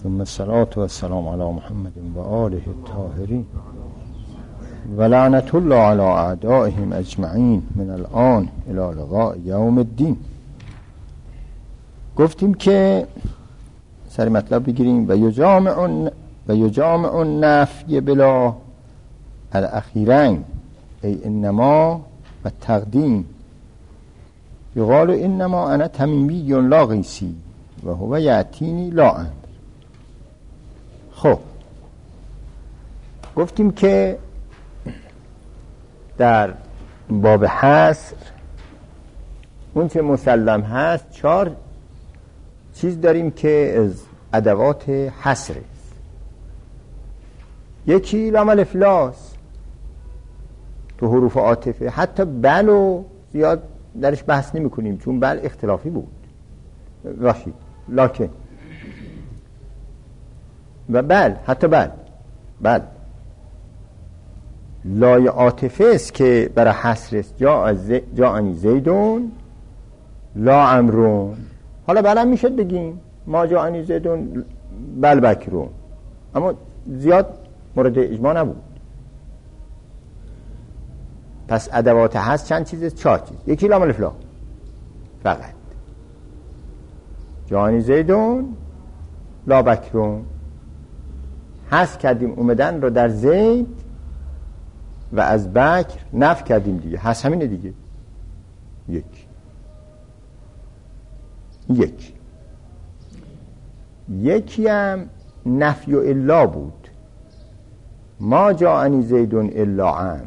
ثم الصلاة والسلام على محمد و آله الطاهرین و لعنت الله علی اعدائهم اجمعین من الان الی لقاء یوم الدین. گفتیم که سر مطلب بگیریم و یجامع النفی بلا الاخیرین ای انما و تقدیم یقال انما انا تمیمی لا قیسی و هو یأتینی لا امر. خب گفتیم که در باب حصر اون چه مسلم هست 4 چیز داریم که از ادوات حصر است. یکی لام الف لاس تو حروف عاطفه، حتی بل و زیاد درش بحث نمی کنیم چون بل اختلافی بود باشید، لکن و بل، حتی بل لای عاطفه است که برای حصر است. جاءنی زیدون لا امرون. حالا بلم میشد بگیم ما جاءنی زیدون بل بکرون، اما زیاد مورد اجماع نبود. پس ادوات هست چند چیز؟ 4 چیز. یکی لام الف لا فقط، جاءنی زیدون لا بکرون، حذف کردیم اومدن رو در زید و از بکر نفی کردیم دیگه، هست همینه دیگه. یکی هم نفی و الا بود، ما جاءنی زیدون الا امر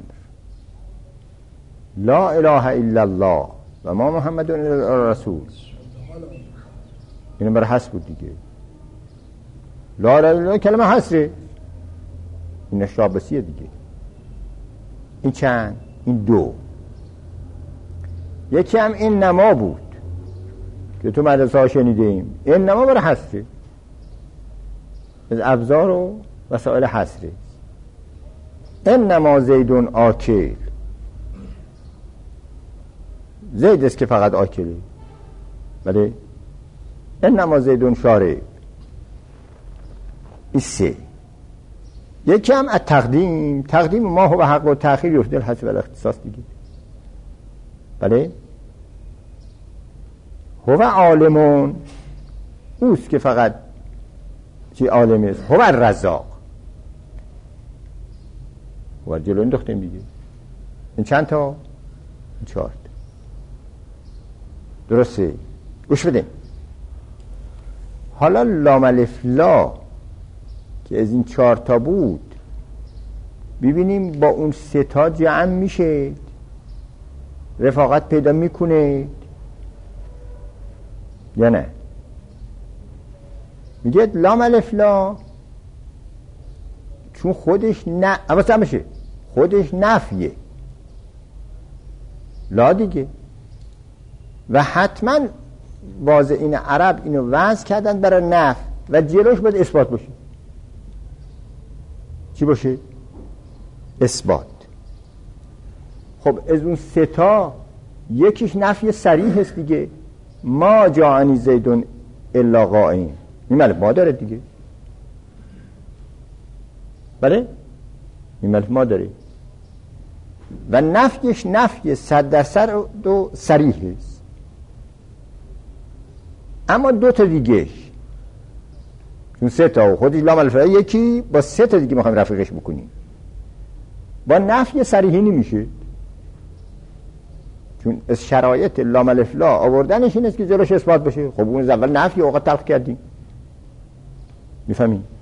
لا اله الا الله و ما محمد الا رسول. اینو برای حذف بود دیگه. لا اله الا الله کلمه حصره، این شابسیه دیگه. این چند؟ این 2. یکی هم این نما بود که تو مدرسه ها شنیدیم، این نما برای حصره، از ابزار و وسائل حصره. این نما زیدون آکل، زید است که فقط آکله، بله. این نما زیدون شارب، این 3. یکی هم تقدیم ما هو حق و تأخیر یفضل حسب الاختصاص دیگه، بله. هو عالمون، اوست که فقط چی عالم است. هو الرزاق، هو جلو انداختیم دیگه. این چند تا؟ این 4 تا. درسته؟ گوش بدیم. حالا لام الف لا که از این 4 تا بود، ببینیم با اون 3 تا جمع میشه، رفاقت پیدا میکنه یا نه؟ میگه لام الف لا چون خودش خودش نفیه لا دیگه، و حتما واضح این عرب اینو وضع کردن برای نفی و جلوش باید اثبات باشه. چی باشه؟ اثبات. خب از اون 3 تا یکیش نفی صریح است دیگه، ما جاءنی زیدون الا قائم، این ما داره دیگه، بله. این ما داره و نفیش نفی 100% و صریح است. اما 2 تا دیگه چون 3 تا و خودش لام الف لا، یکی با 3 تا دیگه میخوایم رفیقش بکنیم، با نفی صریحی نمیشه، چون از شرایط لام الف لا آوردنش این است که جلوش اثبات بشه. خب اون از اول نفی اوقات تلق کردیم، میفهمیم؟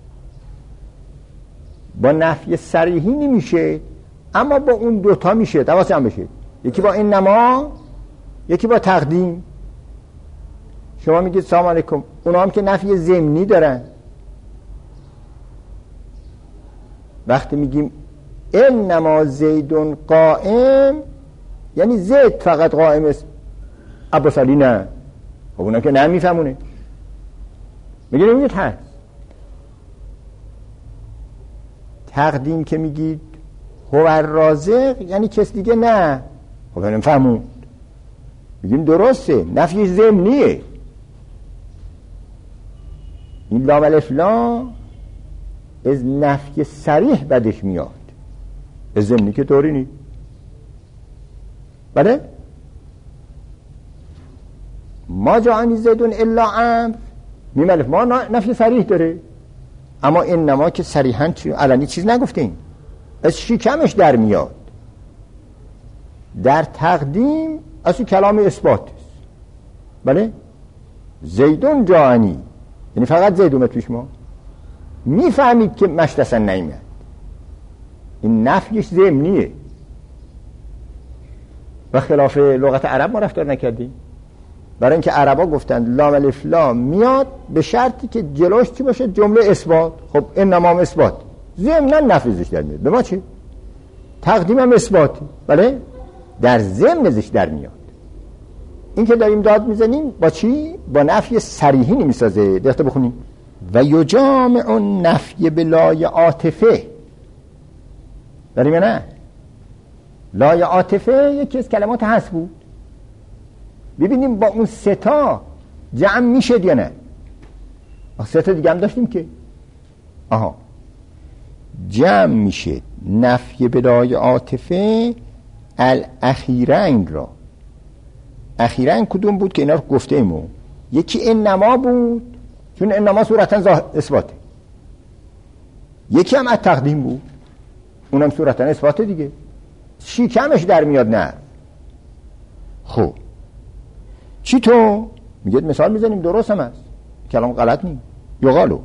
با نفی صریحی نمیشه، اما با اون 2 تا میشه. تواسی هم بشه، یکی با این نما، یکی با تقدیم. شما میگید سلام علیکم، اونا هم که نفی ضمنی دارن. وقتی میگیم انما زیدون قائم، یعنی زید فقط قائم است، عباس علی نه. خب اونا که نمیفهمونه، میگه نمیگید هست. تقدیم که میگید هو الرازق، یعنی کس دیگه نه. خب نمیفهمون، میگیم درسته، نفی ضمنیه. این لام الف لام از نفی صریح بدش میاد، از ضمنی که طوری نیست. بله ما جاءنی زیدون الا عمرو، میم الف ما نفی صریح داره، اما انما که صریحاً علنی چیز نگفتیم، از شکمش در میاد. در تقدیم از کلام اثبات است. بله زیدون جاءنی یعنی فقط زید اومد پیش ما، میفهمید که مشتسن نیمد، این نفیش ضمنیه و خلاف لغت عرب ما رفتار نکردیم. برای اینکه عربا گفتند لام الف لام میاد به شرطی که جلوش چی باشه؟ جمله اثبات. خب انما اثبات، ضمناً نفیش در میاد. به ما چی؟ تقدیم هم اثباتی. بله در ضمن ازش در میاد. این که داریم داد میزنیم با چی؟ با نفی صریحی نمیسازه. دقیقه بخونیم و یجامع النفی بلای عاطفه. داریم یا نه؟ لای عاطفه یکی از کلمات هست بود. ببینیم با اون سه تا جمع میشه یا نه. سه تا دیگه هم داشتیم که جمع میشه نفی بلای عاطفه الاخیرنگ را. اخیرنگ کدوم بود که اینا رو گفته ایمو؟ یکی انما بود چون انما صورتا اثباته، یکی هم التقدیم بود اونم صورتا اثباته دیگه، شکمش در میاد. نه خب چی تو؟ میگه مثال میزنیم درست هم هست، کلام غلط نیم. یقالو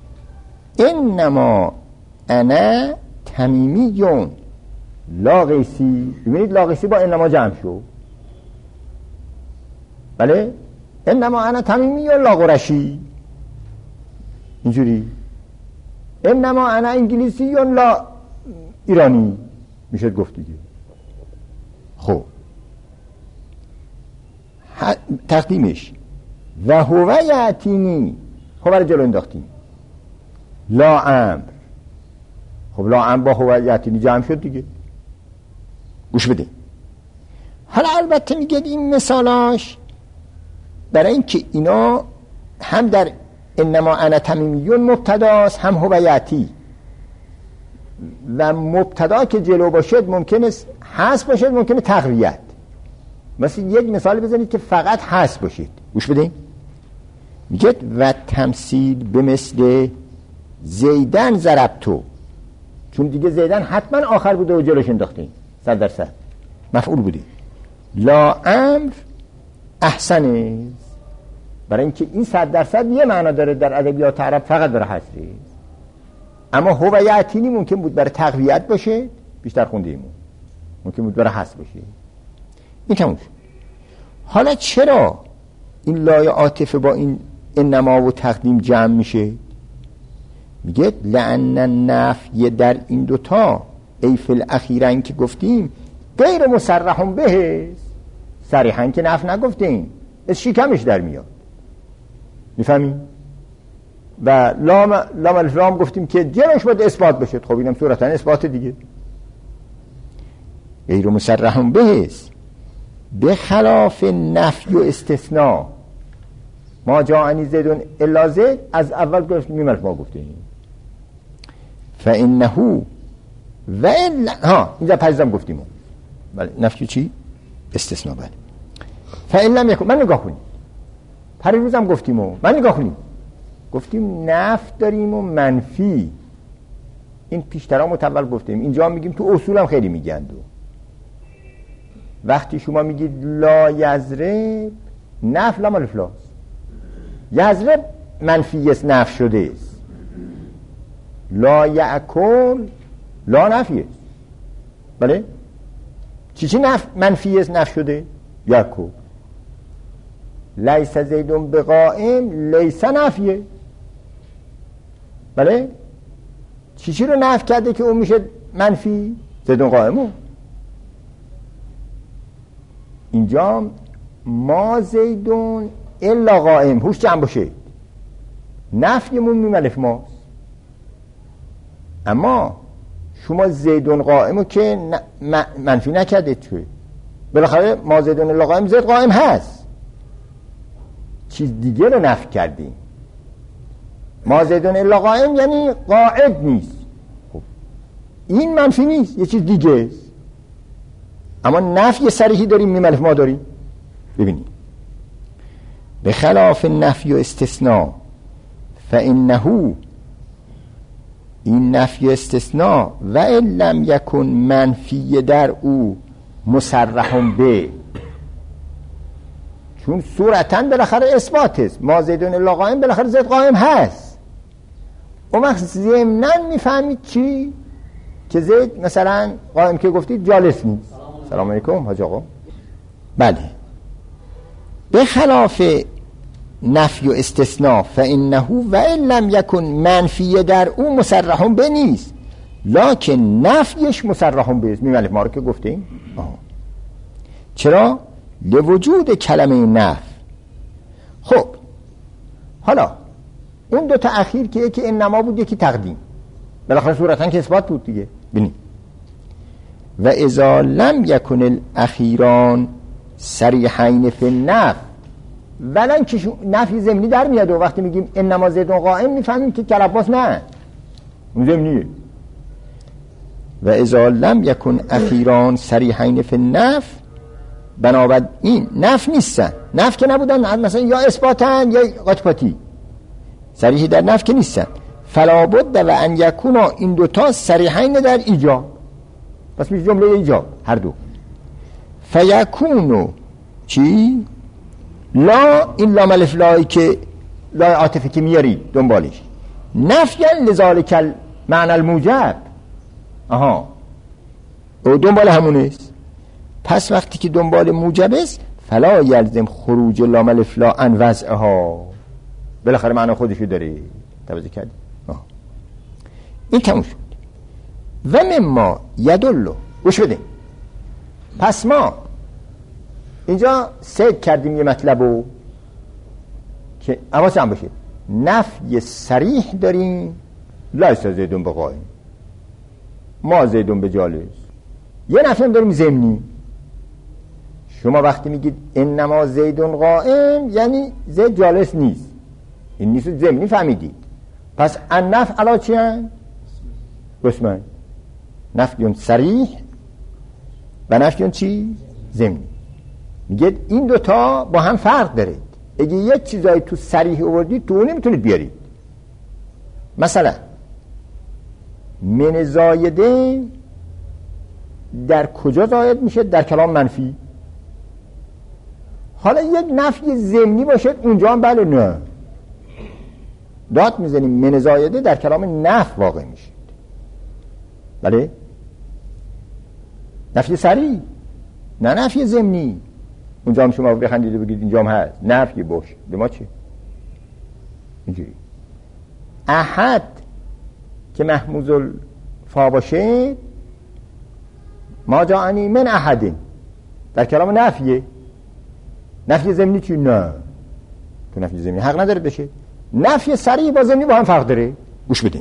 انما انا تمیمیون لا قیسی. ببینید لا قیسی با انما جمع شو. بله انما انا تمیمیون لا قرشی، اینجوری. انما انا انگلیسیون لا ایرانی میشه گفت دیگه. خب تقدیمش و هو یعتینی، خب برای جلو انداختیم لا امر. خب لا امر با هو یعتینی جمع شد دیگه. گوش بده. حالا البته میگه این مثالاش برای اینکه اینا هم در انما انا تمیمیون مبتداست هم هو یعتی، و مبتدا که جلو باشد ممکنه حذف باشد ممکنه تقویت. مثلا یک مثال بزنید که فقط حذف باشید. گوش بدین. میگه و تمثیل به مثل زیدن ضربتو، چون دیگه زیدن حتما آخر بوده و جلوش انداختیم 100% مفعول بوده. لا امر احسنه، برای اینکه این 100% یه معنا داره در ادبیات عرب، فقط برای حذفه. اما هو یعتینی ممکن بود برای تقویت باشه، بیشتر خوندیم، ممکن بود برای حذف باشه. این تموم شد. حالا چرا این لای عاطفه با این انما و تقدیم جمع میشه؟ میگه لأن النفی در این دوتا ای فی الاخیرین که گفتیم غیر مصرح به، صریحا که نفی نگفتیم، از شکمش در میاد. میفهمیم؟ و لام الف لام گفتیم که جلوش باید اثبات بشه. خب اینم صورتا اثبات دیگه. غیر مصرح به به خلاف نفی و استثناء. ما جاءنی زیدون الا زید از اول گفت میم الف ما گفتیم فانه و اینجا پریزم گفتیم. بله نفی چی؟ استثناء. بله فان لم یکن. من نگاه کنیم پریروزم گفتیم من نگاه کنیم گفتیم نفی داریم و منفی. این پیشترا متول گفتیم، اینجا میگیم تو اصولم خیلی میگند. وقتی شما میگید لا یضرب، نفی لام الف لاست. یضرب منفی است، نفی شده است. لا یأکل لا نفی است. بله چی منفی است، نفی شده؟ یأکل. لیس زیدون بقائم لیس نفیه. بله چی رو نفی کرده که اون میشه منفی؟ زیدون قائمو. اینجا ما زیدون الا قائم، هوش جمع باشه، نفیمون میم الف ماست. اما شما زیدون قائمو که منفی نکرده، توی بالاخره ما زیدون الا قائم، زید قائم هست، چیز دیگه رو نفی کردیم. ما زیدون الا قائم یعنی قاعد نیست. خب این منفی نیست، یه چیز دیگه است. اما نفی صریحی داریم، میم الف ما داریم. ببینید به خلاف نفی و استثناء فانه، این نفی استثناء و ان لم یکن منفی در او مصرح به، چون صورتاً بالاخره اثبات است. ما زیدون الا قائم بالاخره زید قائم هست. اون وقت ضمناً میفهمید چی؟ که زید مثلا قائم که گفتید جالس نیست. سلام علیکم حاج آقا. بله، به خلاف نفی و استثناء فانه و ان لم یکن منفی در او مصرح به نیست، لکن نفیش مصرح به است. میمالف ما رو که گفتیم. چرا؟ لوجود کلمه نفی. خب حالا اون دو تا اخیر که یکی انما بود یکی تقدیم، بالاخره صورتاً که اثبات بود دیگه. ببینید و اذا لم یکن الاخیران صریحین فی النفی، ولن که نفی ضمنی در میاد و وقتی میگیم انما زیدون قائم میفهمیم که کلباس نه، اون ضمنیه. و اذا لم یکن اخیران صریحین فی النفی، بنابراین این نفی نیستن. نفی که نبودن، مثلا یا اثباتن یا قطعاتی، صریح در نفی که نیستن. فلا بد و ان یکونا، این دوتا صریحین در ایجاب، پس میشه جمله ایجاب هر دو. فیکونو چی؟ لا، این لام الف لایی که لای عاطفی که میاری دنبالش، نفیا لذالک معنی الموجب، آها او دنبال همونست. پس وقتی که دنبال موجب است، فلا یلزم خروج لام الف لا عن وضعها، بالاخره معنی خودشو داره. توجه کردی؟ این تموم شد. و مما یدلو، گوش بدیم. پس ما اینجا سید کردیم یه مطلبو که حواس هم باشه، نفی صریح داریم، لیس زیدون به قائم، ما زیدون به جالس. یه نفی هم داریم ضمنی. شما وقتی میگید انما زیدون قائم یعنی زید جالس نیست، این نیست ضمنی فهمیدید. پس النفی علا چی هست؟ قسمه نفیون صریح و نفیون چی؟ ضمنی. میگه این دوتا با هم فرق داره. اگه یک چیزایی تو صریح آوردید تو اون نمیتونید بیارید. مثلا من زایده در کجا زاید میشه؟ در کلام منفی. حالا یک نفی ضمنی باشه اونجا هم بله نه، داد میزنیم من زایده در کلام نفی واقع میشه. بله نفی صریح، نه نفی ضمنی. اونجا هم شما بخندید بگید اینجا هم هست نفی باشه، به ما چی؟ اینجوری احد که محموز الفا باشه، ما جاءنی من احدین در کلام نفیه. نفی ضمنی چی؟ نه، تو نفی ضمنی حق نداره بشه. نفی صریح با ضمنی با هم فرق داره. گوش بدین.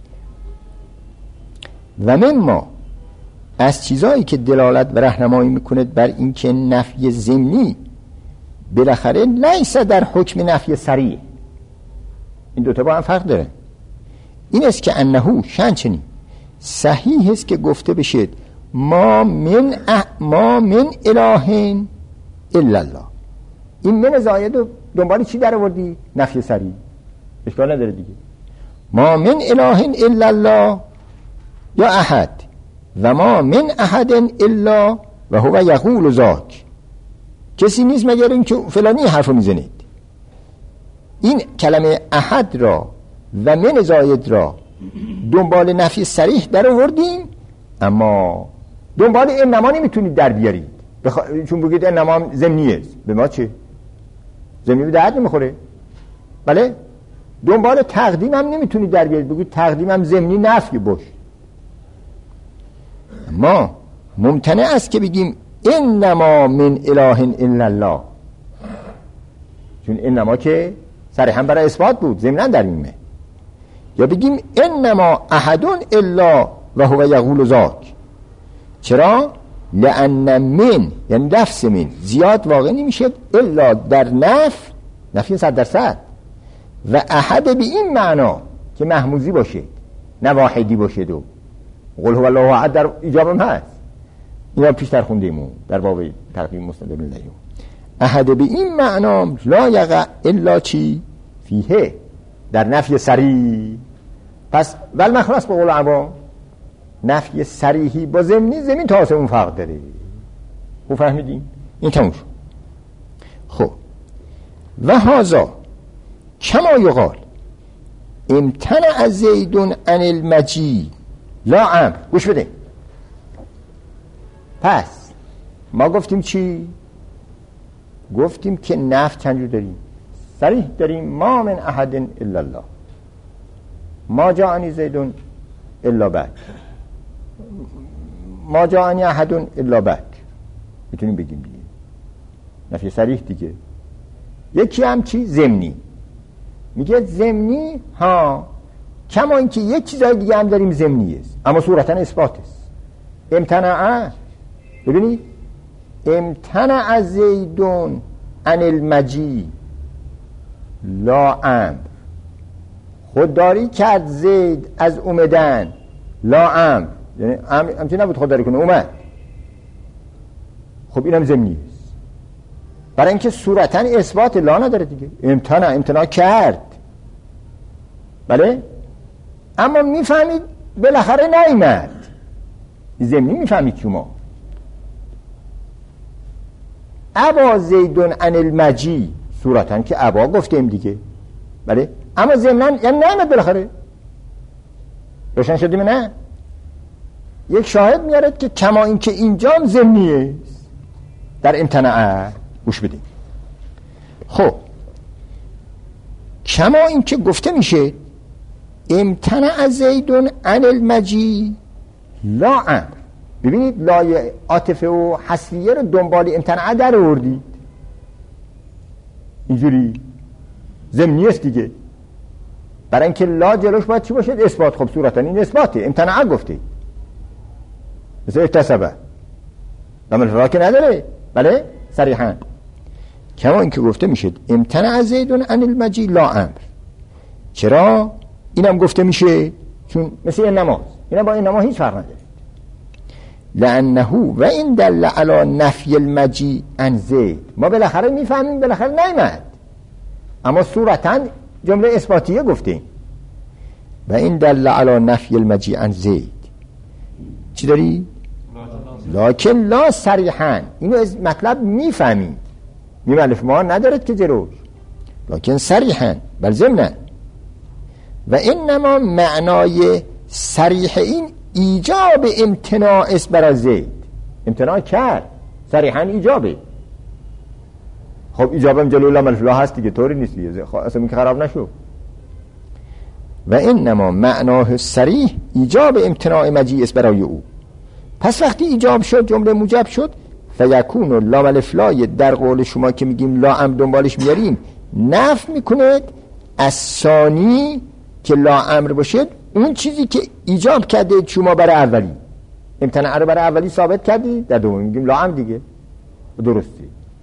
و مما، از چیزایی که دلالت و راهنمایی میکنه بر این که نفی ضمنی بالاخره لیس در حکم نفی صریح، این دوتا با هم فرق داره. این است که انهو شنچنی صحیح است که گفته بشید ما من اله الا الله. این من زاید و دنبال چی در آوردی؟ نفی صریح، اشکال نداره دیگه. ما من اله الا الله یا احد و ما من احد الا و هو یقول ذاک، کسی نیست مگر این که فلانی حرفو میزنید. این کلمه احد را و من زاید را دنبال نفی صریح در آوردیم، اما دنبال انما نمیتونید در بیارید، چون بگید انما ضمنی است. به ما چه؟ ضمنی به درد نمیخوره. بله دنبال تقدیم هم نمیتونید در بیارید، بگید تقدیم هم ضمنی نفی باش. ما ممتنع است که بگیم انما من اله الا الله، چون انما که صریحا برای اثبات بود، ضمناً در میمه. یا بگیم انما احد الا و هو یقول ذاک. چرا؟ لأن من یعنی لفظ من زیاد واقع نمیشه الا در نفی 100%، و احد به این معنا که محموزی باشه نه واحدی باشه. دو قل هو الله احد در ایجابم هست، اینا پیشتر خوندیمون در باب ترغیب مسند الله. احد به این معنا لا یقع الا چی فیه، در نفی صریح. پس ول مخلص به قول عوام، نفی صریحی با ضمنی زمین تا آسمون فرق داره. خوب فهمیدین؟ این تموم شد. خب و هذا کما یقال امتنع زید عن المجیء لا امر. گوش بده. پس ما گفتیم چی؟ گفتیم که نفی چند جور داریم؟ صریح داریم ما من احد الا الله، ما جاءنی زید الا بعد، ما جاءنی احد الا بعد. میتونیم بگیم دیگه نفی صریح دیگه. یکی هم چی؟ ضمنی. میگه ضمنی ها کما اینکه یک چیزای دیگه هم داریم ضمنی است اما صورتا اثبات است. امتنع، ببینید امتنع زید عن المجیء لا امر، خودداری کرد زید از اومدن، لا امر یعنی همچنین نبود خودداری کنه، اومد. خب اینم ضمنی است برای اینکه صورتا اثبات لا نداره دیگه. امتناع کرد، بله، اما میفهمید بالاخره نیامد. ضمنی میفهمید شما. ابا زیدون عن المجیء، صورتا که ابا گفتیم دیگه، بله، اما ضمناً یعنی نیامد بالاخره. روشن شدیم؟ نه یک شاهد میارد که کما این که اینجام ضمنیه در امتناع. گوش بدیم. خب کما این که گفته میشه امتنع زیدون عن المجیء لا امر. ببینید لای عاطفه و حصریه رو دنبال امتنع در آوردید، اینجوری ضمنی است دیگه. برای اینکه لا جلوش باید چی باشه؟ اثبات. خب صورتا این اثباته، امتنع گفته مثل اکتسبه لامل فرا که نداره، بله صریحا. کما این که گفته میشه امتنع زیدون عن المجیء لا امر. چرا اینم گفته میشه؟ چون مثل این نماز، اینا با این نماز هیچ فرق نداره. لانه و این دل علی نفی المجیء عن زید، ما بالاخره میفهمیم بالاخره نیامد اما صورتا جمله اثباتیه گفتیم. و این دل علی نفی المجیء عن زید چی داری؟ لکن لا صریحا، اینو از مطلب میفهمید، میمالف ما ندارد که جلوش، لکن صریحا بل ضمنا. و انما معنای صریح این ایجاب امتناع است برای زید. امتناع کرد، صریحا ایجابه. خب ایجابم جلو لام الف لا هست دیگه، طوری نیست دیگه، اصلا این که خراب نشو. و انما معناه صریح ایجاب امتناع مجیء است برای او. پس وقتی ایجاب شد، جمله موجب شد، فیکون لام الف لا در قول شما که میگیم لا امر دنبالش میاریم، نفی میکنه از ثانی که لا امر باشد اون چیزی که ایجاب کرده شما برای اولی. امتناع رو برای اولی ثابت کردی، در دوم میگیم لا امر دیگه، درستی.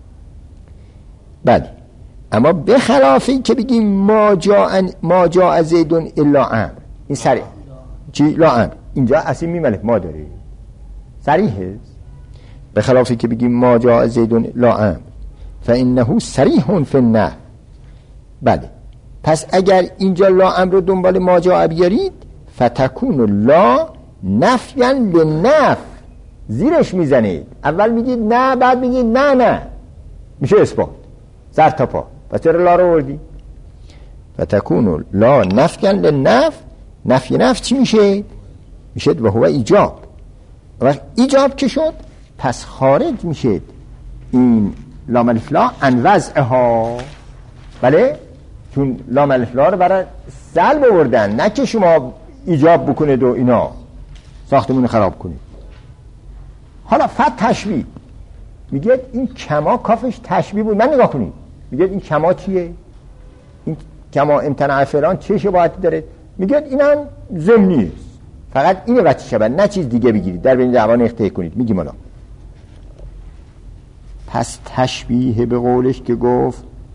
بله، اما به خلافی که بگیم ما جاء زیدون الا امر، این صریح چی؟ لا امر. اینجا اصلا میمونه ما داره صریحه. به خلافی که بگیم ما جاء زیدون لا امر فانه صریح فی النفی. بله، پس اگر اینجا لا امر رو دنبال ما جاء بیارید فتکون لا نفیا للنفی، زیرش میزنید. اول میگید نه، بعد میگید نه، میشه اثبات سر تا پا. پس چرا لا رو وردی؟ فتکون لا نفیا للنفی. نفی نفی چی میشه؟ میشه و هو ایجاب. و ایجاب که شد پس خارج میشه این لام الف لا عن وضعها. بله، چون لام الف لا رو برای سلب آوردن، نه که شما ایجاب بکنید و اینا ساختمون خراب کنید. حالا تشبیه میگه این کما کافش تشبیه بود. من نگاه کنید، میگه این کما چیه؟ این کما امتناع فلان چه شباهتی داره؟ میگه اینم ضمنی است، فقط اینه وچه شبه، نه چیز دیگه بگیرید در بین دعوان اختیار کنید. میگیم حالا پس تشبیه به قولش که گفت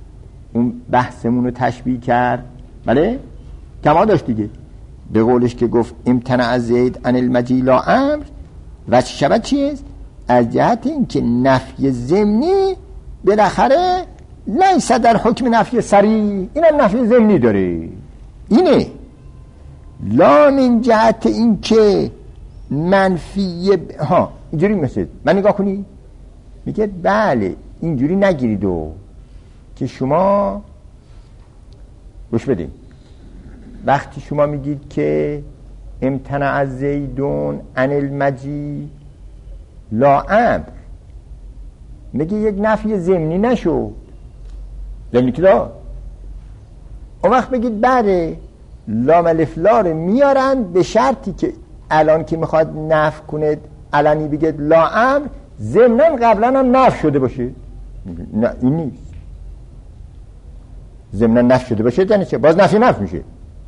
اون بحثمون رو تشبیه کرد. بله کما داشت دیگه، به قولش که گفت امتنع زید عن المجی لا امر، و شبه چیست؟ از جهت این که نفی ضمنی بالاخره لیس در حکم نفی صریح، اینم نفی ضمنی داره، اینه لا من جهت این که منفی ها اینجوری مثل من نگاه کنی میگه بله اینجوری نگیرید و که شما گوش بدید، وقتی شما میگید که امتنع زیدون عن المجی لا امر، میگه یک نفی ضمنی نشو، ضمنی که دا اون وقت بگید بله لام الف لا رو میارن به شرطی که الان که میخواد نفی کنه علنی بگید لا امر، ضمناً قبلا هم نفی شده باشه. نه این نیست، ضمناً نفی شده باشه یعنی چه؟ باز نفی میشه.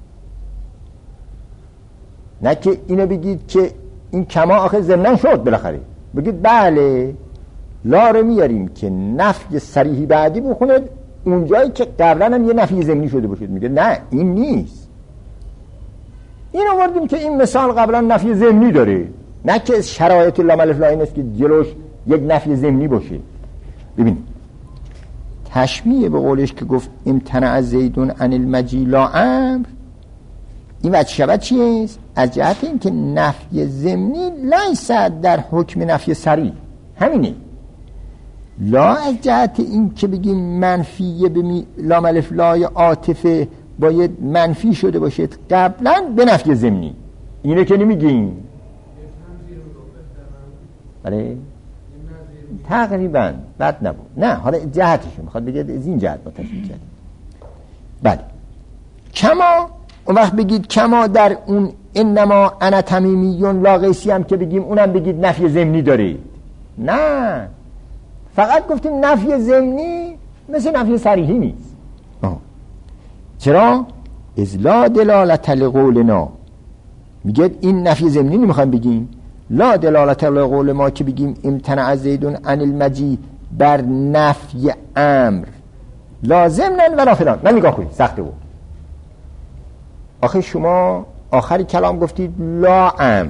نه که اینو بگید که این کما آخه ضمناً شد، بالاخره بگید بله لا رو میاریم که نفی صریحی بعدی بخونه اونجایی که قبلا هم یه نفی ضمنی شده باشه. میگه نه این نیست، این آوردیم که این مثال قبلا نفی ضمنی داره، نه که شرایط لام الف لا این است که جلوش یک نفی ضمنی باشه. ببینید تشبیه به قولش که گفت امتنع زیدون عن المجی لا امر، این وجه شبه چیست؟ از جهت این که نفی ضمنی لیس در حکم نفی صریح، همینه. لا از جهت این که بگیم منفیه به لام الف لای عاطفه باید منفی شده باشه قبلا به نفی ضمنی، اینه که نمیگیم. بله تقریبا بد نبود، نه حالا جهتشو میخواد بگید از این جهت با تشبیه کرد. بله کما اون وقت بگید کما در اون انما انا تمیمیون لا قیسی هم که بگیم اونم بگید نفی ضمنی داره. نه فقط گفتیم نفی ضمنی مثل نفی صریحی نیست. چرا؟ از لا دلالت لقولنا، میگه این نفی ضمنی نمیخوایم بگیم، لا دلالت لقول ما که بگیم امتنع زیدون عن المجی بر نفی امر لازمن ولا فلان. من نگاه کنید سخته بود، آخه شما آخری کلام گفتید لا امر،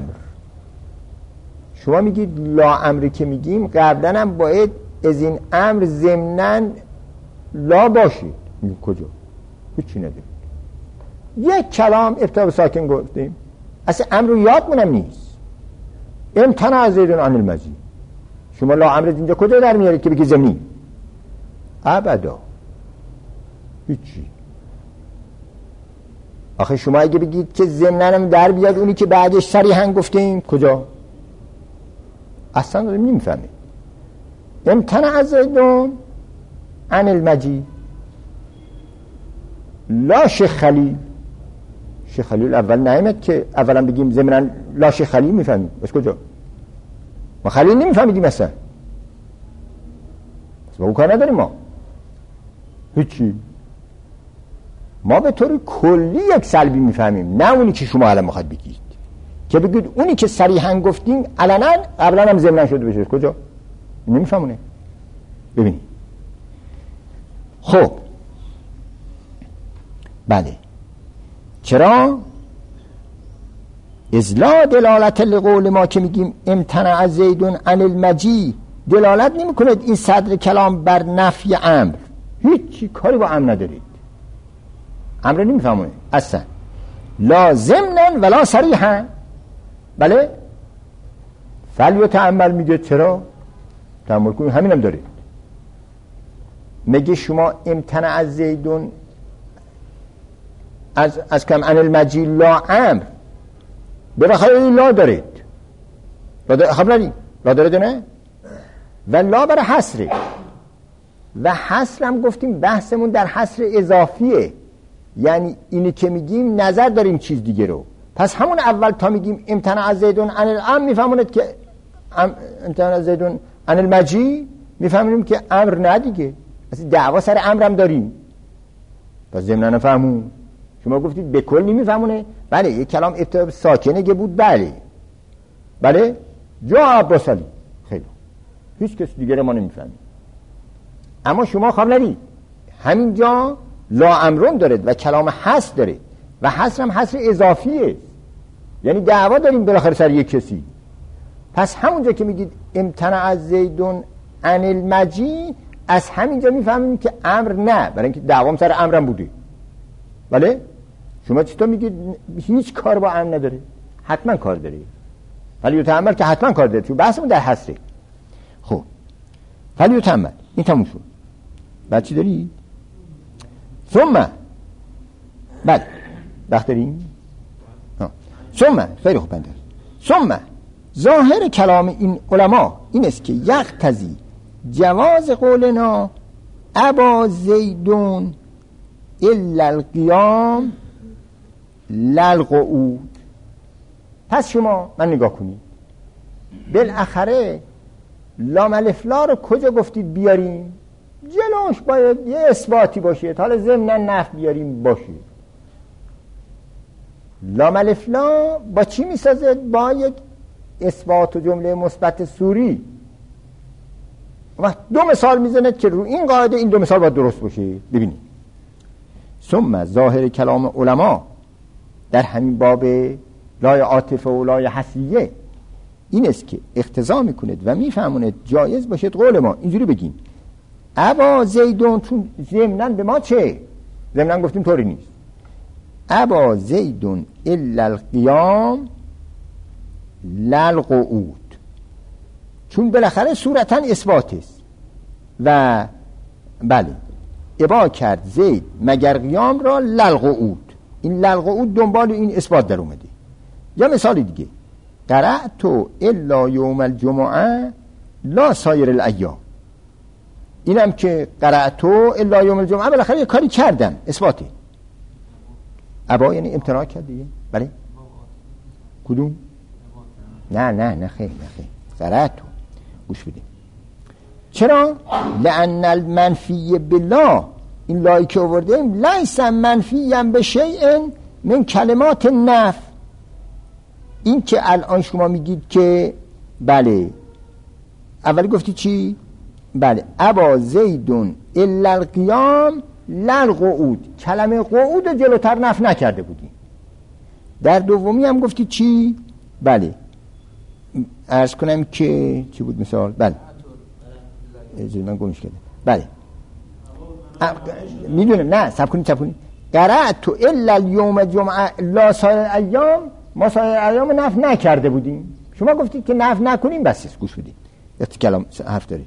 شما میگید لا امری که میگیم قبلا هم باید از این امر ضمناً لا باشید. کجا؟ هیچی ندارید، یک کلام ابتدا ساکن گفتیم، اصلا امر رو یادمونم نیست. امتنع زیدون عن المجی، شما لا امر اینجا کجا در میارید که بگید ضمنی؟ ابدا هیچی. آخه شما اگه بگید که ضمناً در بیاد اونی که بعدش صریحاً گفتیم، کجا؟ اصلا داریم نمیفهمید. امتنع زیدون عن المجی لا شیخ خلیل، شیخ خلیل اول نایمد که اولا بگیم ضمناً لا شیخ خلیل میفهمیم، از کجا؟ ما خلیل نمیفهمیدیم اصلا، با اون کار نداریم ما هیچی. ما به طور کلی یک سلبی میفهمیم، نه اونی که شما الان میخواد بگید که بگید اونی که صریحاً گفتیم علنا قبلا هم ضمناً شده بشه. کجا؟ نمیفهمونه. ببینید خب بله چرا؟ از لا دلالت لقول ما که میگیم امتنع زیدون عن المجی دلالت نمی کند این صدر کلام بر نفی امر، هیچی کاری با امر ندارید، امر نمیفهمونه اصلا، لا ضمناً ولا صریحاً. بله فلیتأمل میگه چرا؟ تأمل کنید همینم داره. میگه شما امتنع زیدون از کم عن المجی لا امر، بخاطر این لا دارید، خب ندید لا دارید نه، و لا برای حصره، و حصر هم گفتیم بحثمون در حصر اضافیه، یعنی اینی که میگیم نظر داریم چیز دیگه رو. پس همون اول تا میگیم امتنع زیدون عن الامر میفهمونید که امتنع زیدون عن المجی، میفهمونیم که امر نه دیگه، اصلا دعوا سر امر هم داریم. پس ضمناً نفهمون. شما گفتید به کل نمیفهمونه، بله یک کلام ابتدا ساکنه که بود، بله جا عباس علی، خیلی هیچ کس دیگه ما نمیفهمیم. اما شما خواب ندید همینجا لا امرون دارد و کلام حصر داره و حصر هم حصر اضافیه، یعنی دعوا داریم بالاخره سر یک کسی. پس همونجا که میگید امتنع زیدون عن المجی، از همینجا میفهمیم که امر نه، برای اینکه دعوام سر امرم بوده. بله شما چطور میگید هیچ کار با امر نداره؟ حتما کار داره، ولی یتأمل که حتما کار داره، چون بحثمون در حصره. خب ولی یتأمل این تموم شد. بعد چی داری؟ ثم بله وقت داریم؟ ثم خیلی خوب بنده. ثم ظاهر کلام این علما این است که یقتضی جواز قولنا ابا زیدون الا القیام للقعود. پس شما من نگاه کنید، بالاخره لام الف لا رو کجا گفتید بیاریم؟ جلوش باید یه اثباتی باشه، حالا ضمن نفی بیاریم باشه. لام الف لا با چی میسازه؟ با یک اثبات و جمله مثبت سوری. وقت دو مثال میزنه که رو این قاعده این دو مثال باید درست باشه. ببینید ثم ظاهر کلام علما در همین باب لای عاطفه و لای حسیه این است که اقتضا میکند و میفهموند جایز باشد قول ما اینجوری بگیم ابا زیدون، چون ضمناً به ما چه؟ ضمناً گفتیم طوری نیست. ابا زیدون الا القیام للقعود، چون بالاخره صورتاً اثبات است و بله ابا کرد زید مگر قیام را للقعود. این للقعود دنبال این اثبات در اومده. یا مثال دیگه قرأت الا یوم الجمعه لا سایر الایام، اینم که قرأت الا یوم الجمعه بالاخره یه کاری کردم، اثباته. ابا یعنی امتناع کرد دیگه. بله کدوم؟ نه خیر قرأت گوش بدیم. چرا؟ لأن المنفی بالله، این لایی که آوردیم لیس منفیا بشیء من کلمات النفی. این که الان شما میگید که بله اولی گفتی چی؟ بله ابا زیدون الا القیام للقعود، کلمه قعود رو جلوتر نفی نکرده بودی. در دومی هم گفتی چی؟ بله عرض کنم که چی بود مثال؟ بله من گمش کردم. بله میدونم، نه سب کنید قرأت الا اليوم جمعه لا سایر ایام، ما سایر ایام نفی نکرده بودیم، شما گفتید که نفی نکنیم. بس گوش بدید وقتی کلام حرف دارید.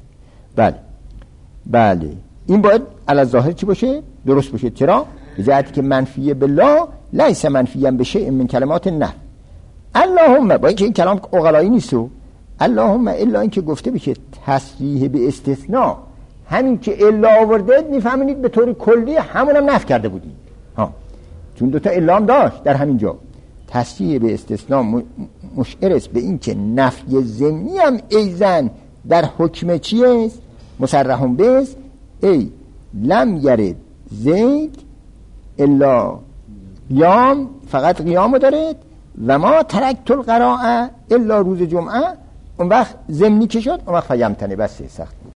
بله این باید علی ظاهر چی باشه؟ درست باشه. چرا؟ به جهتی که منفیه بالله لیس منفیا بشیء من کلمات النفی. اللهم با اینکه این کلام عقلایی نیست، اللهم الا اینکه گفته بشه تصریح به استثناء، همین که الا آورده میفهمید به طور کلی همونم نفی کرده بودی چون دوتا الا هم داشت در همین جا. تصریح به استثناء مشعر است به این که نفی ضمنی هم ایزن در حکم چیست؟ مصرحون بس ای لم یرد زید الا قیام، فقط قیامو دارد و ما ترکت القراءه الا روز جمعه. اون وقت ضمنی که شد اون وقت فیمتنه، بس سخت بود.